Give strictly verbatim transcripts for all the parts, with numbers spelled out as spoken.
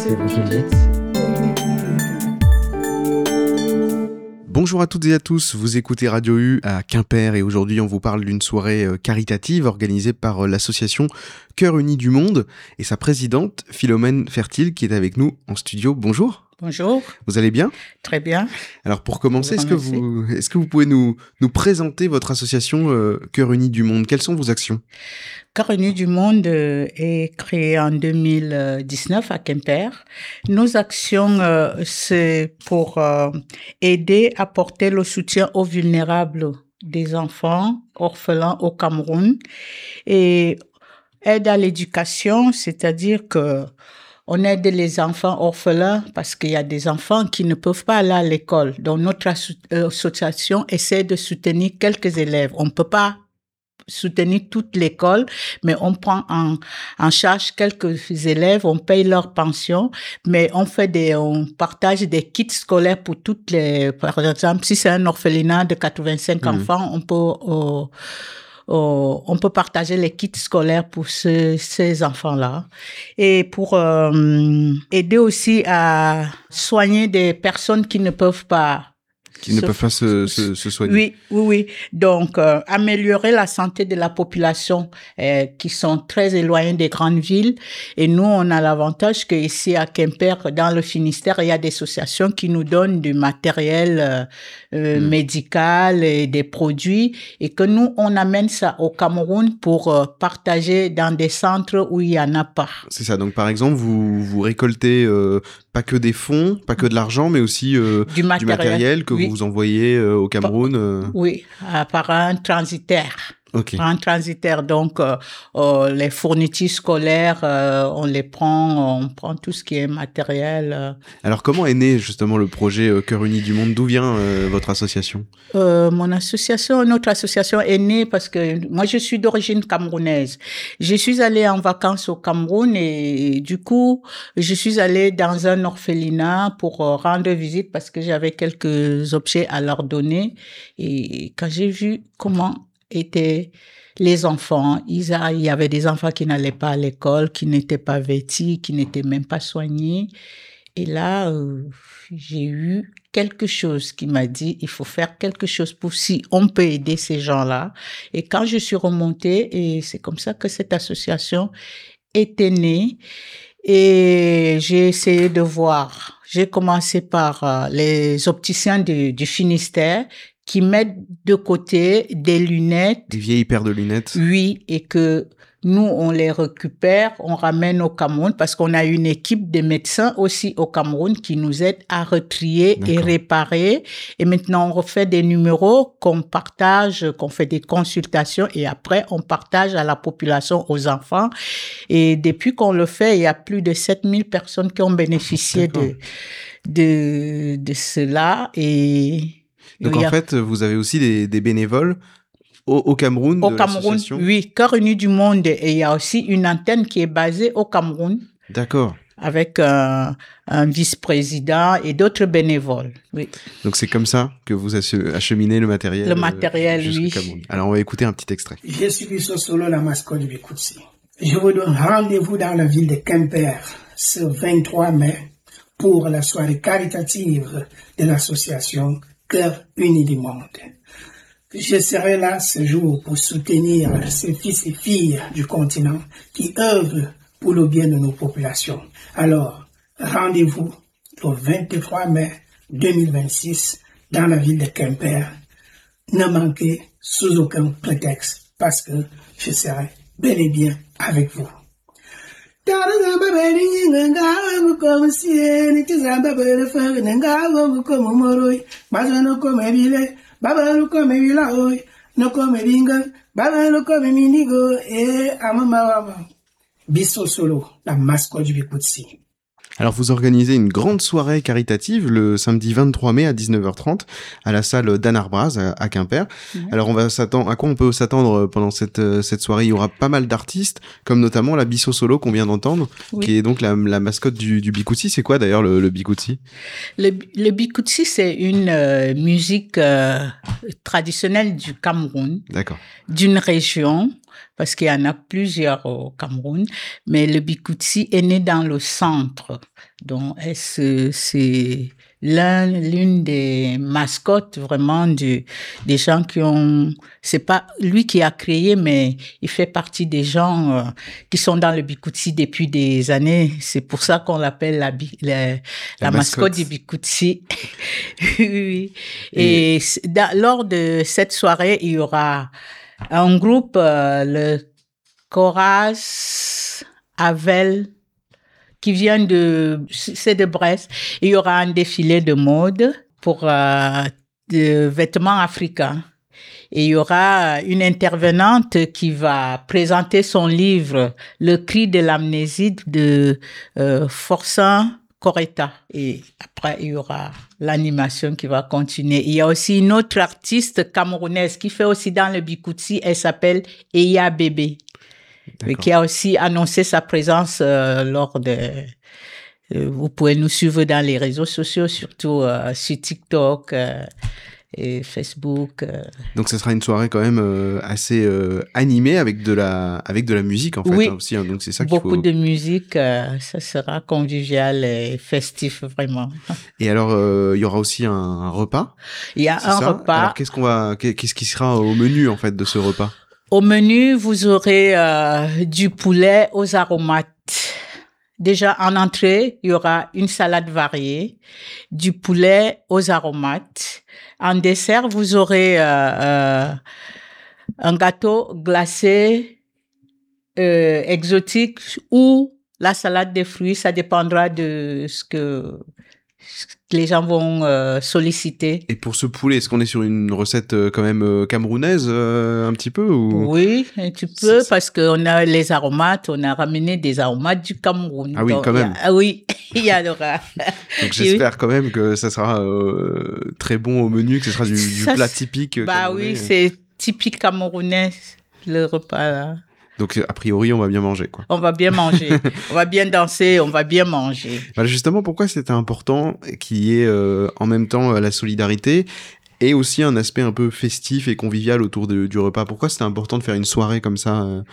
C'est vous qui le dites. Bonjour à toutes et à tous, vous écoutez Radio U à Quimper et aujourd'hui on vous parle d'une soirée caritative organisée par l'association Cœur Uni du Monde et sa présidente Philomène Fertile qui est avec nous en studio. Bonjour. Bonjour. Vous allez bien ? Très bien. Alors pour commencer, est-ce que vous, est-ce que vous pouvez nous, nous présenter votre association euh, Cœur Uni du Monde ? Quelles sont vos actions ? Cœur Uni du Monde euh, est créé en deux mille dix-neuf à Quimper. Nos actions, euh, c'est pour euh, aider à porter le soutien aux vulnérables des enfants orphelins au Cameroun et aide à l'éducation, c'est-à-dire que on aide les enfants orphelins parce qu'il y a des enfants qui ne peuvent pas aller à l'école. Donc, notre association essaie de soutenir quelques élèves. On ne peut pas soutenir toute l'école, mais on prend en, en charge quelques élèves, on paye leur pension, mais on fait des, on partage des kits scolaires pour toutes les, par exemple, si c'est un orphelinat de quatre-vingt-cinq mmh. enfants, on peut, euh, Euh, on peut partager les kits scolaires pour ce, ces enfants-là et pour euh, aider aussi à soigner des personnes qui ne peuvent pas qui ne peuvent pas se, se, se soigner. Oui, oui, oui. Donc, euh, améliorer la santé de la population euh, qui sont très éloignées des grandes villes. Et nous, on a l'avantage qu'ici à Quimper, dans le Finistère, il y a des associations qui nous donnent du matériel euh, euh, mmh. médical et des produits et que nous, on amène ça au Cameroun pour euh, partager dans des centres où il n'y en a pas. C'est ça. Donc, par exemple, vous, vous récoltez euh, pas que des fonds, pas que de l'argent, mais aussi euh, du matériel, du matériel que oui. vous vous envoyez euh, au Cameroun euh... Oui, euh, par un transitaire. Okay. Par un transitaire. Donc, euh, euh, les fournitures scolaires, euh, on les prend, on prend tout ce qui est matériel. Euh. Alors, comment est né justement le projet euh, Cœur Uni du Monde ? D'où vient euh, votre association ? euh, Mon association, notre association est née parce que moi, je suis d'origine camerounaise. Je suis allée en vacances au Cameroun et, et du coup, je suis allée dans un orphelinat pour euh, rendre visite parce que j'avais quelques objets à leur donner. Et quand j'ai vu comment étaient les enfants, il y avait des enfants qui n'allaient pas à l'école, qui n'étaient pas vêtus, qui n'étaient même pas soignés. Et là, euh, j'ai eu quelque chose qui m'a dit, il faut faire quelque chose pour si on peut aider ces gens-là. Et quand je suis remontée, et c'est comme ça que cette association était née, et j'ai essayé de voir. J'ai commencé par euh, les opticiens du, du Finistère qui mettent de côté des lunettes. Des vieilles paires de lunettes. Oui, et que nous, on les récupère, on ramène au Cameroun parce qu'on a une équipe de médecins aussi au Cameroun qui nous aide à retrier D'accord. et réparer. Et maintenant, on refait des numéros qu'on partage, qu'on fait des consultations et après, on partage à la population, aux enfants. Et depuis qu'on le fait, il y a plus de sept mille personnes qui ont bénéficié de, de, de cela et donc, en fait, vous avez aussi des, des bénévoles au, au Cameroun Au de Cameroun, l'association ? Oui. Cœur Uni du Monde. Et il y a aussi une antenne qui est basée au Cameroun. D'accord. Avec un, un vice-président et d'autres bénévoles. Oui. Donc, c'est comme ça que vous acheminez le matériel Le matériel, euh, oui. Cameroun. Alors, on va écouter un petit extrait. Je suis Bisso Solo, la mascotte du Bikoutsi. Je vous donne rendez-vous dans la ville de Quimper ce vingt-trois mai pour la soirée caritative de l'association Cœur Uni du Monde. Je serai là ce jour pour soutenir ces fils et filles du continent qui œuvrent pour le bien de nos populations. Alors, rendez-vous le vingt-trois mai deux mille vingt-six dans la ville de Quimper. Ne manquez sous aucun prétexte parce que je serai bel et bien avec vous. Bisso Solo, la mascotte du Bikoutsi. Alors, vous organisez une grande soirée caritative le samedi vingt-trois mai à dix-neuf heures trente à la salle d'Anne Arbraz à, à Quimper. Mmh. Alors, on va s'attendre, à quoi on peut s'attendre pendant cette, cette soirée ? Il y aura pas mal d'artistes, comme notamment la Bisso Solo qu'on vient d'entendre, oui. qui est donc la, la mascotte du, du Bikoutsi. C'est quoi d'ailleurs le, le Bikoutsi ? Le, le Bikoutsi, c'est une euh, musique euh, traditionnelle du Cameroun, D'accord. d'une région parce qu'il y en a plusieurs au Cameroun, mais le Bikutsi est né dans le centre. Donc, c'est, c'est l'un, l'une des mascottes vraiment du, des gens qui ont, c'est pas lui qui a créé, mais il fait partie des gens euh, qui sont dans le Bikutsi depuis des années. C'est pour ça qu'on l'appelle la, la, la, la mascotte. mascotte du Bikutsi. Oui. Et, Et dans, lors de cette soirée, il y aura un groupe, euh, le Coraz Avel, qui vient de, c'est de Brest. Il y aura un défilé de mode pour euh, de vêtements africains. Et il y aura une intervenante qui va présenter son livre « Le cri de l'amnésie » de euh, Forçant Coretta. Et après, il y aura l'animation qui va continuer. Il y a aussi une autre artiste camerounaise qui fait aussi dans le Bikutsi. Elle s'appelle Eya Bébé. Et qui a aussi annoncé sa présence euh, lors de... Euh, vous pouvez nous suivre dans les réseaux sociaux, surtout euh, sur TikTok euh, et Facebook. Euh. Donc, ce sera une soirée quand même euh, assez euh, animée avec de la avec de la musique en fait. Oui, hein, aussi. Hein, donc c'est ça qu'il beaucoup faut... de musique. Euh, ça sera convivial et festif vraiment. Et alors, il euh, y aura aussi un, un repas. Il y a un ça repas. Alors, qu'est-ce qu'on va, qu'est-ce qui sera au menu en fait de ce repas? Au menu, vous aurez euh, du poulet aux aromates. Déjà, en entrée, il y aura une salade variée, du poulet aux aromates. En dessert, vous aurez euh, euh, un gâteau glacé euh, exotique ou la salade de fruits. Ça dépendra de ce que... que les gens vont euh, solliciter. Et pour ce poulet, est-ce qu'on est sur une recette euh, quand même euh, camerounaise euh, un petit peu ou... Oui, un petit peu, c'est... parce qu'on a les aromates, on a ramené des aromates du Cameroun. Ah oui, donc, quand même. A, ah oui, il y en aura. Donc j'espère quand même que ça sera euh, très bon au menu, que ce sera du, du ça, plat typique. Bah oui, c'est typique camerounais, le repas là. Donc, a priori, on va bien manger, quoi. On va bien manger. On va bien danser, on va bien manger. Bah, justement, pourquoi c'était important qu'il y ait euh, en même temps euh, la solidarité et aussi un aspect un peu festif et convivial autour de, du repas? Pourquoi c'était important de faire une soirée comme ça euh...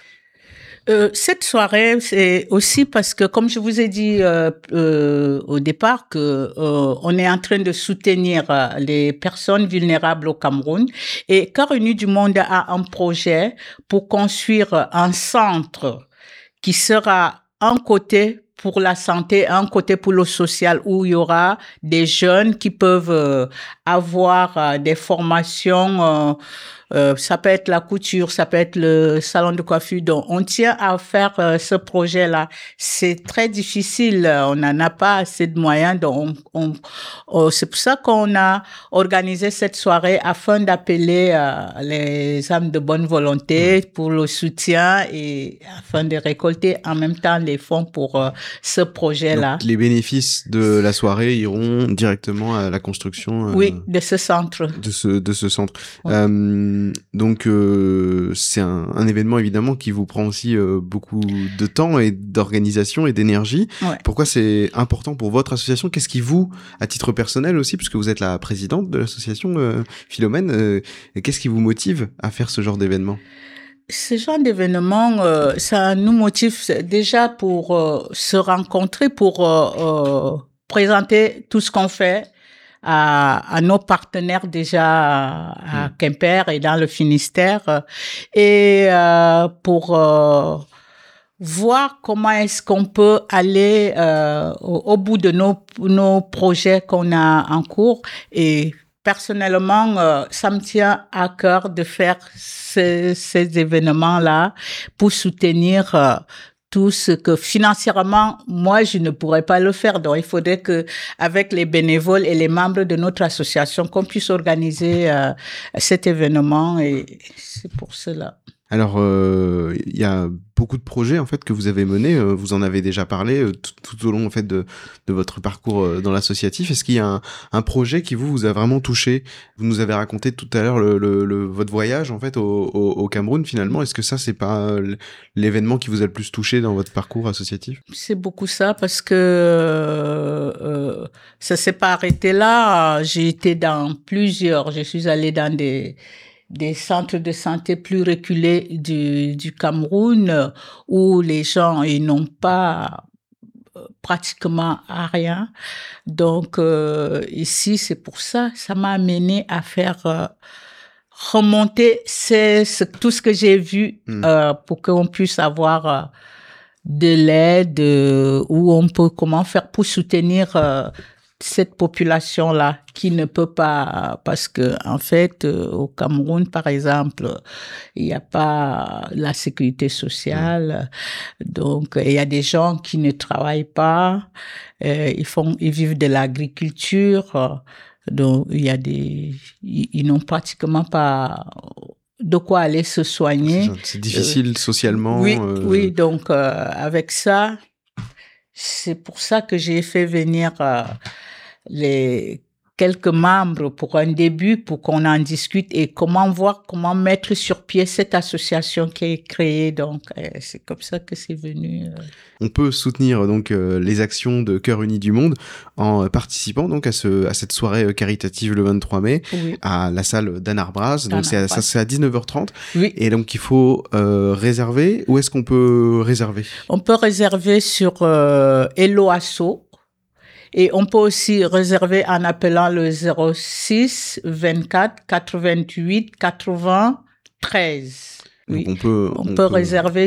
Euh, cette soirée, c'est aussi parce que, comme je vous ai dit euh, euh, au départ, que euh, on est en train de soutenir euh, les personnes vulnérables au Cameroun. Et Carrefour du Monde a un projet pour construire un centre qui sera un côté pour la santé, un côté pour le social, où il y aura des jeunes qui peuvent euh, avoir euh, des formations. Euh, Euh, ça peut être la couture, ça peut être le salon de coiffure. Donc, on tient à faire euh, ce projet-là. C'est très difficile. On n'en a pas assez de moyens. Donc, on, on, on, c'est pour ça qu'on a organisé cette soirée afin d'appeler euh, les âmes de bonne volonté pour le soutien et afin de récolter en même temps les fonds pour euh, ce projet-là. Donc, les bénéfices de la soirée iront directement à la construction. Euh, oui, de ce centre. De ce, de ce centre. Oui. Euh, Donc euh, c'est un, un événement évidemment qui vous prend aussi euh, beaucoup de temps et d'organisation et d'énergie. Ouais. Pourquoi c'est important pour votre association? Qu'est-ce qui vous, à titre personnel aussi, puisque vous êtes la présidente de l'association euh, Philomène, euh, qu'est-ce qui vous motive à faire ce genre d'événement? Ce genre d'événement, euh, ça nous motive déjà pour euh, se rencontrer, pour euh, euh, présenter tout ce qu'on fait à, à nos partenaires déjà à, à Quimper et dans le Finistère, et euh, pour euh, voir comment est-ce qu'on peut aller euh, au, au bout de nos, nos projets qu'on a en cours. Et personnellement, euh, ça me tient à cœur de faire ces, ces événements-là pour soutenir euh, tout ce que financièrement, moi, je ne pourrais pas le faire. Donc, il faudrait que, avec les bénévoles et les membres de notre association, qu'on puisse organiser euh, cet événement, et c'est pour cela. Alors, il euh, y a beaucoup de projets en fait que vous avez menés. Euh, vous en avez déjà parlé euh, tout, tout au long en fait de, de votre parcours euh, dans l'associatif. Est-ce qu'il y a un, un projet qui vous vous a vraiment touché? Vous nous avez raconté tout à l'heure le, le, le, votre voyage en fait au, au, au Cameroun finalement. Est-ce que ça c'est pas l'événement qui vous a le plus touché dans votre parcours associatif? C'est beaucoup ça parce que euh, ça s'est pas arrêté là. J'ai été dans plusieurs. Je suis allée dans des des centres de santé plus reculés du, du Cameroun où les gens ils n'ont pas pratiquement à rien. Donc, euh, ici, c'est pour ça, ça m'a amené à faire euh, remonter c'est, c'est, tout ce que j'ai vu mmh. euh, pour qu'on puisse avoir euh, de l'aide, euh, où on peut, comment faire pour soutenir euh, cette population-là qui ne peut pas, parce que en fait, euh, au Cameroun, par exemple, il n'y a pas la sécurité sociale, mmh. donc il y a des gens qui ne travaillent pas, euh, ils font, ils vivent de l'agriculture, euh, donc il y a des, ils, ils n'ont pratiquement pas de quoi aller se soigner. C'est, c'est difficile euh, socialement. Oui, euh... oui, donc euh, avec ça, c'est pour ça que j'ai fait venir euh, les quelques membres pour un début, pour qu'on en discute et comment voir, comment mettre sur pied cette association qui est créée. Donc, euh, c'est comme ça que c'est venu. Euh... On peut soutenir donc euh, les actions de Cœurs Unis du Monde en participant donc à ce à cette soirée caritative le vingt-trois mai oui. à la salle d'Anarbraz. Donc c'est à, ça c'est à dix-neuf heures trente. Oui. Et donc il faut euh, réserver. Où est-ce qu'on peut réserver? On peut réserver sur euh, Helloasso. Et on peut aussi réserver en appelant le zéro six vingt-quatre quatre-vingt-huit quatre-vingts treize. Oui. Donc on peut, on, on peut, peut réserver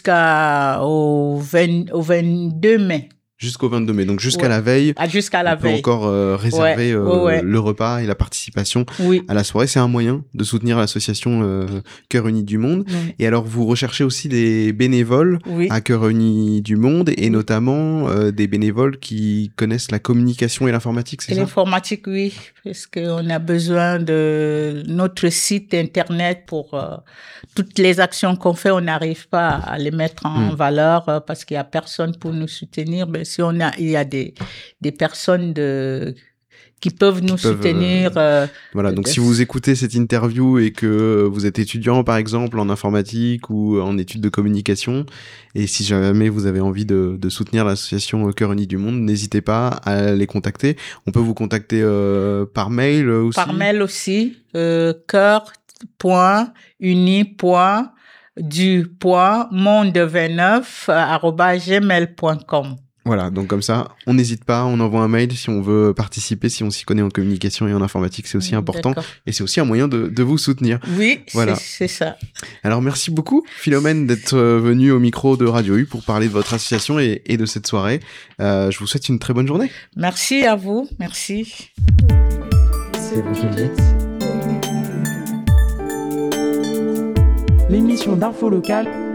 jusqu'au vingt, au vingt-deux mai. Jusqu'au vingt-deux mai, donc jusqu'à ouais. la veille. Ah, jusqu'à la on veille. peut encore euh, réserver ouais. euh, ouais. le repas et la participation oui. à la soirée. C'est un moyen de soutenir l'association euh, Cœurs Unis du Monde. Oui. Et alors, vous recherchez aussi des bénévoles oui. à Cœurs Unis du Monde et oui. notamment euh, des bénévoles qui connaissent la communication et l'informatique, c'est et ça? L'informatique, oui, parce qu'on a besoin de notre site internet pour euh, toutes les actions qu'on fait. On n'arrive pas à les mettre en mmh. valeur euh, parce qu'il y a personne pour nous soutenir. Mais si on a, il y a des des personnes de qui peuvent nous qui peuvent, soutenir. Euh, voilà, donc de... si vous écoutez cette interview et que vous êtes étudiant, par exemple, en informatique ou en études de communication, et si jamais vous avez envie de, de soutenir l'association Cœurs Unis du Monde, n'hésitez pas à les contacter. On peut vous contacter euh, par mail aussi. Par mail aussi, euh, cœur point uni point du point monde vingt-neuf arobase gmail point com. Voilà, donc comme ça, on n'hésite pas, on envoie un mail si on veut participer, si on s'y connaît en communication et en informatique, c'est aussi mmh, important. D'accord. Et c'est aussi un moyen de, de vous soutenir. Oui, voilà. c'est, c'est ça. Alors merci beaucoup, Philomène, d'être venue au micro de Radio U pour parler de votre association et, et de cette soirée. Euh, je vous souhaite une très bonne journée. Merci à vous, merci. C'est vous qui le dites. L'émission d'info locale